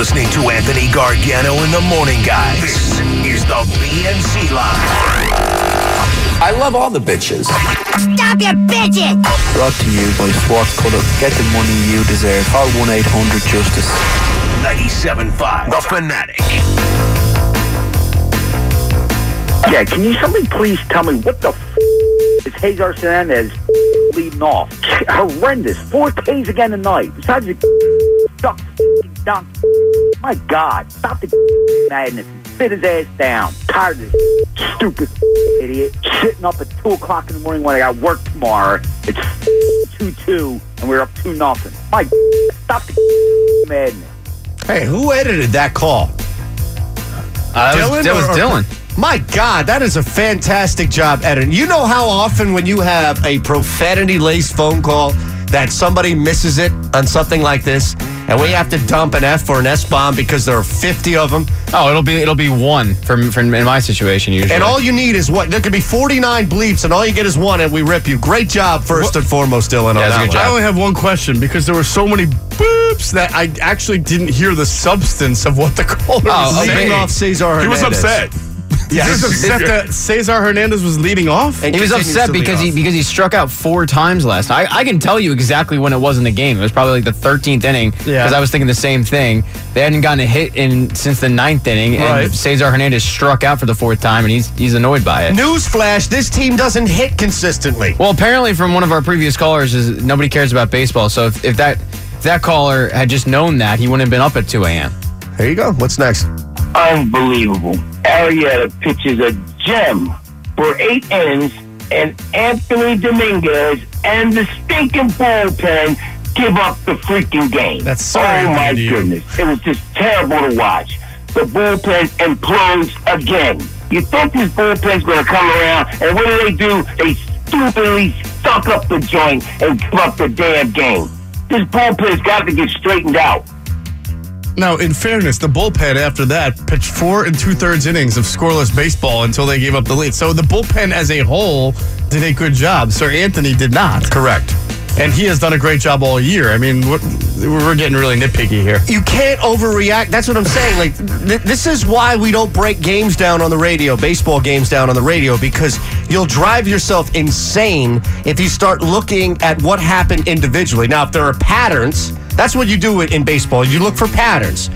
listening to Anthony Gargano and the Morning Guys. This is the BNC Line. I love all the bitches. Stop your bitches! Brought to you by Swartz Cutter. Get the money you deserve. Call 1-800-JUSTICE. 97.5, The Fanatic. Yeah, can somebody please tell me what the is Cesar Hernandez leading off? Horrendous. 4 Ks again tonight. Besides the dunk. My God, stop the madness and sit his ass down. Tired of this stupid idiot sitting up at 2 o'clock in the morning when I got work tomorrow. It's 2-2 and we're up 2-0. My stop the madness. Hey, who edited that call? That was Dylan. My God, that is a fantastic job editing. You know how often when you have a profanity-laced phone call that somebody misses it on something like this, and we have to dump an F or an S-bomb because there are 50 of them? Oh, it'll be one for in my situation usually. And all you need is what? There could be 49 bleeps, and all you get is one, and we rip you. Great job, first and foremost, Dylan. Yeah, on that I only have one question because there were so many boops that I actually didn't hear the substance of what the caller was saying. Off Cesar Hernandez. He was upset. Yes. He was upset that Cesar Hernandez was leading off. He was upset because he struck out 4 times last night. I can tell you exactly when it was in the game. It was probably like the 13th inning because I was thinking the same thing. They hadn't gotten a hit since the 9th inning, and Cesar Hernandez struck out for the 4th time, and he's annoyed by it. Newsflash, this team doesn't hit consistently. Well, apparently from one of our previous callers is nobody cares about baseball, so if that caller had just known that, he wouldn't have been up at 2 a.m. There you go. What's next? Unbelievable. Arrieta pitches a gem for 8 innings, and Anthony Dominguez and the stinking bullpen give up the freaking game. That's so my goodness. It was just terrible to watch. The bullpen implodes again. You think this bullpen's going to come around, and what do? They stupidly suck up the joint and give up the damn game. This bullpen's got to get straightened out. Now, in fairness, the bullpen after that pitched 4 2/3 innings of scoreless baseball until they gave up the lead. So the bullpen as a whole did a good job. Sir Anthony did not. Correct. And he has done a great job all year. I mean, we're getting really nitpicky here. You can't overreact. That's what I'm saying. Like, this is why we don't break games down on the radio, baseball games down on the radio, because you'll drive yourself insane if you start looking at what happened individually. Now, if there are patterns, that's what you do in baseball. You look for patterns.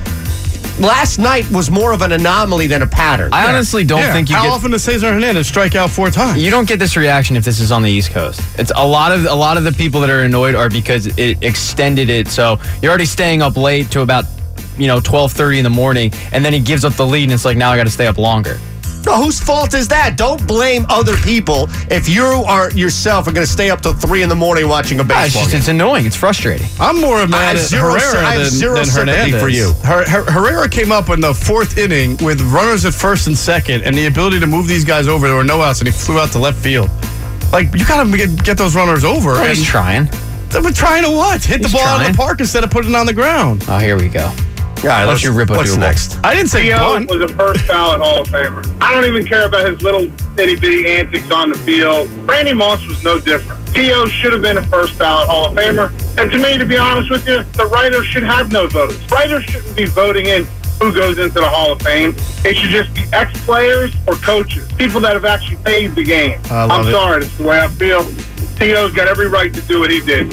Last night was more of an anomaly than a pattern. I honestly don't think you How get... often does Cesar Hernandez strike out 4 times? You don't get this reaction if this is on the East Coast. It's a lot of the people that are annoyed are because it extended it. So you're already staying up late to about 12:30 in the morning, and then he gives up the lead, and it's like, now I got to stay up longer. No, whose fault is that? Don't blame other people if you are yourself are going to stay up till 3 in the morning watching a baseball game. It's annoying. It's frustrating. I'm more mad at Herrera than Hernandez. For you. Herrera came up in the 4th inning with runners at 1st and 2nd and the ability to move these guys over. There were no outs, and he flew out to left field. Like, you got to get those runners over. Oh, he's trying. But trying to what? Hit the ball out of the park instead of putting it on the ground. Oh, here we go. All right, what's next? I didn't say Theo was a first ballot Hall of Famer. I don't even care about his little itty-bitty antics on the field. Randy Moss was no different. Theo should have been a first ballot Hall of Famer. And to me, to be honest with you, the writers should have no votes. Writers shouldn't be voting in who goes into the Hall of Fame. It should just be ex-players or coaches, people that have actually played the game. I'm sorry, that's the way I feel. Theo's got every right to do what he did.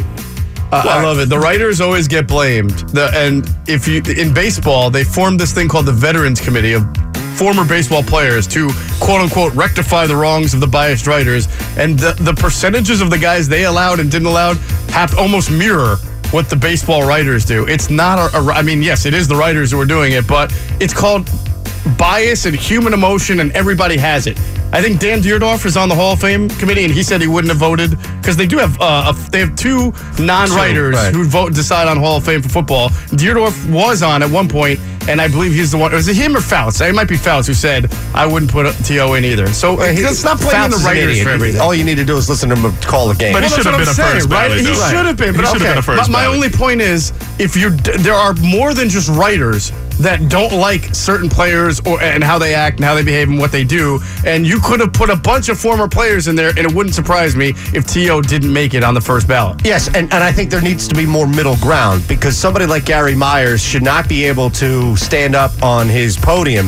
I love it. The writers always get blamed. And if you in baseball, they formed this thing called the Veterans Committee of former baseball players to quote-unquote rectify the wrongs of the biased writers. And the percentages of the guys they allowed and didn't allow have to almost mirror what the baseball writers do. It's not I mean, yes, it is the writers who are doing it, but it's called bias and human emotion, and everybody has it. I think Dan Dierdorf is on the Hall of Fame committee, and he said he wouldn't have voted because they do have they have 2 non-writers who decide on Hall of Fame for football. Dierdorf was on at one point, and I believe he's the one. Was it him or Fouts? It might be Fouts who said I wouldn't put T.O. in either. So let's not blame the writers for everything. All you need to do is listen to him call a game. But he should have been a first ballot. He should have been. But okay. My only point is, if there are more than just writers that don't like certain players and how they act and how they behave and what they do. And you could have put a bunch of former players in there, and it wouldn't surprise me if T.O. didn't make it on the first ballot. Yes, and I think there needs to be more middle ground because somebody like Gary Myers should not be able to stand up on his podium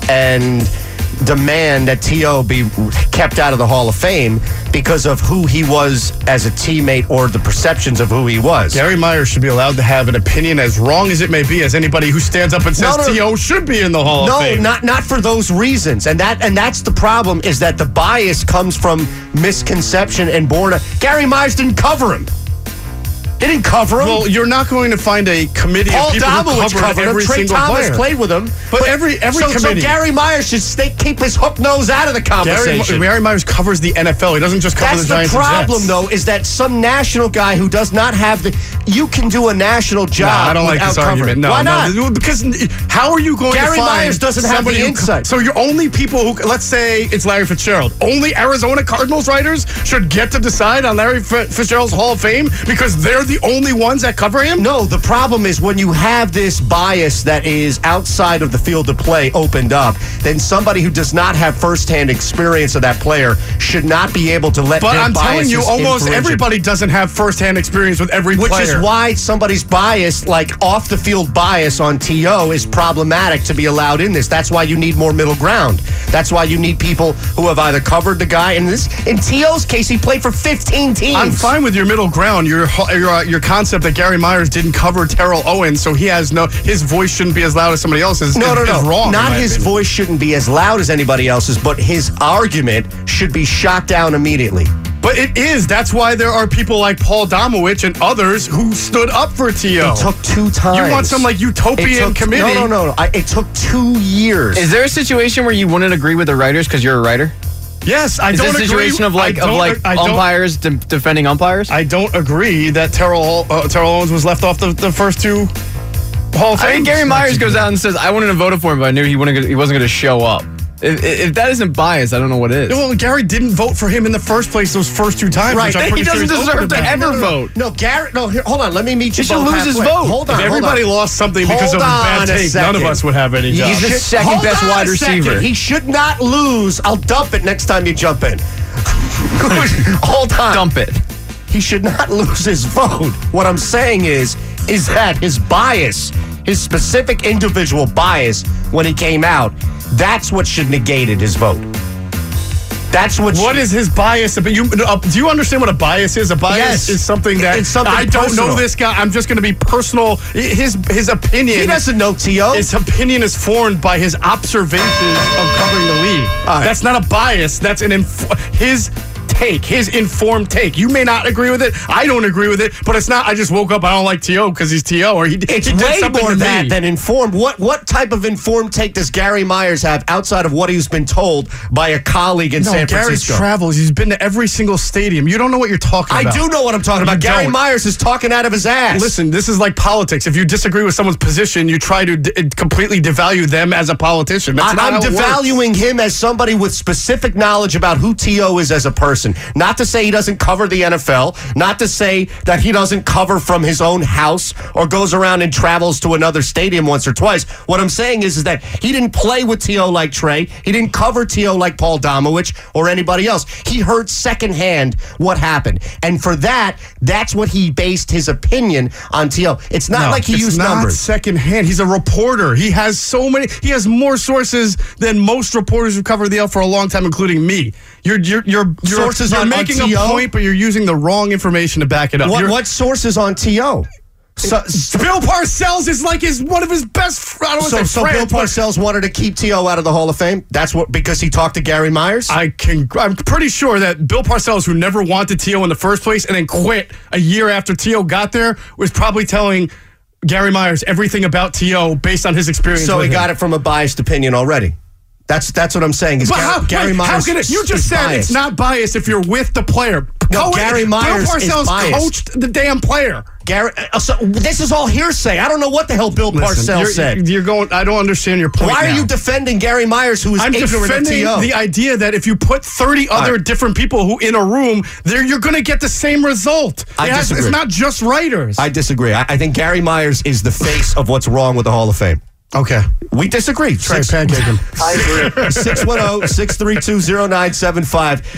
and demand that T.O. be kept out of the Hall of Fame because of who he was as a teammate or the perceptions of who he was. Gary Myers should be allowed to have an opinion as wrong as it may be as anybody who stands up and says T.O. should be in the Hall of Fame. No, not for those reasons. And that's the problem is that the bias comes from misconception and Gary Myers didn't cover him. They didn't cover him. Well, you're not going to find a committee Paul of people Domowitch who covered every Trey single Thomas player. played with him. But every committee. So Gary Myers should keep his hook nose out of the conversation. Gary Myers covers the NFL. He doesn't just cover the Giants. That's the problem, though, is that some national guy who does not have the... You can do a national job I don't like this argument. No, Why not? No, because how are you going Gary to find Myers doesn't have the insight. So you're only people who... Let's say it's Larry Fitzgerald. Only Arizona Cardinals writers should get to decide on Larry Fitzgerald's Hall of Fame because they're the only ones that cover him? No, the problem is when you have this bias that is outside of the field of play opened up, then somebody who does not have firsthand experience of that player should not be able to let But their I'm telling you, almost influence everybody doesn't have firsthand experience with every player. Which is why somebody's bias, like off-the-field bias on T.O., is problematic to be allowed in this. That's why you need more middle ground. That's why you need people who have either covered the guy. In T.O.'s case, he played for 15 teams. I'm fine with your middle ground. Your concept that Gary Myers didn't cover Terrell Owens, so his voice shouldn't be as loud as somebody else's. No. Is wrong. Not his voice shouldn't be as loud as anybody else's, but his argument should be shot down immediately. But it is. That's why there are people like Paul Domowitch and others who stood up for T.O. It took 2 times. You want some utopian committee? No. It took 2 years. Is there a situation where you wouldn't agree with the writers because you're a writer? Yes, I don't agree. Is this a situation of umpires defending umpires? I don't agree that Terrell Owens was left off the first 2 Hall of Fame. I mean, Gary Myers goes out and says, I wouldn't have voted for him, but I knew he wasn't going to show up. If that isn't bias, I don't know what is. Well, Gary didn't vote for him in the first place those first 2 times. Right. He doesn't deserve to ever vote. No, Gary, hold on. Let me meet you. He should lose his vote. Hold on. If everybody lost something because of a bad take, none of us would have any job. He's the second best wide receiver. He should not lose. I'll dump it next time you jump in. Hold on. Dump it. He should not lose his vote. What I'm saying is that his bias, his specific individual bias when he came out, that's what should negated his vote. That's what is his bias? Do you understand what a bias is? A bias is something that I don't know this guy. I'm just going to be personal. His opinion. He doesn't know T.O. His opinion is formed by his observations of covering the league. Right. That's not a bias. That's his take, his informed take. You may not agree with it. I don't agree with it, but it's not, I just woke up, I don't like T.O. because he's T.O. or he did way something more to that me. than informed. What type of informed take does Gary Myers have outside of what he's been told by a colleague in San Francisco? Gary travels. He's been to every single stadium. You don't know what you're talking about. I do know what I'm talking about. Gary Myers is talking out of his ass. Listen, this is like politics. If you disagree with someone's position, you try to completely devalue them as a politician. That's not how it devaluing him as somebody with specific knowledge about who T.O. is as a person. Not to say he doesn't cover the NFL, not to say that he doesn't cover from his own house or goes around and travels to another stadium once or twice. What I'm saying is that he didn't play with T.O. like Trey. He didn't cover T.O. like Paul Domowitch or anybody else. He heard secondhand what happened. And for that's what he based his opinion on T.O. It's not like he used numbers. It's not secondhand. He's a reporter. He has more sources than most reporters who cover the L for a long time, including me. You're making a point, but you're using the wrong information to back it up. What sources on T.O.? Bill Parcells is one of his best. I don't want to say so friends, Bill Parcells wanted to keep T.O. out of the Hall of Fame. That's because he talked to Gary Myers. I'm pretty sure that Bill Parcells, who never wanted T.O. in the first place and then quit a year after T.O. got there, was probably telling Gary Myers everything about T.O. based on his experience. So with he him. got it from a biased opinion already. That's what I'm saying. Gary Myers. How can it? You just said biased. It's not biased if you're with the player. No, Gary Myers Bill Parcells is biased. coached the damn player. So this is all hearsay. I don't know what the hell Bill Parcells said. You're going. I don't understand your point. Why are you defending Gary Myers, who is ignorant of defending T.O.? the idea that if you put 30 other different people who in a room, you're going to get the same result. Disagree. It's not just writers. I disagree. I think Gary Myers is the face of what's wrong with the Hall of Fame. Okay. We disagree. Try pancake him. I agree. 610-632-0975.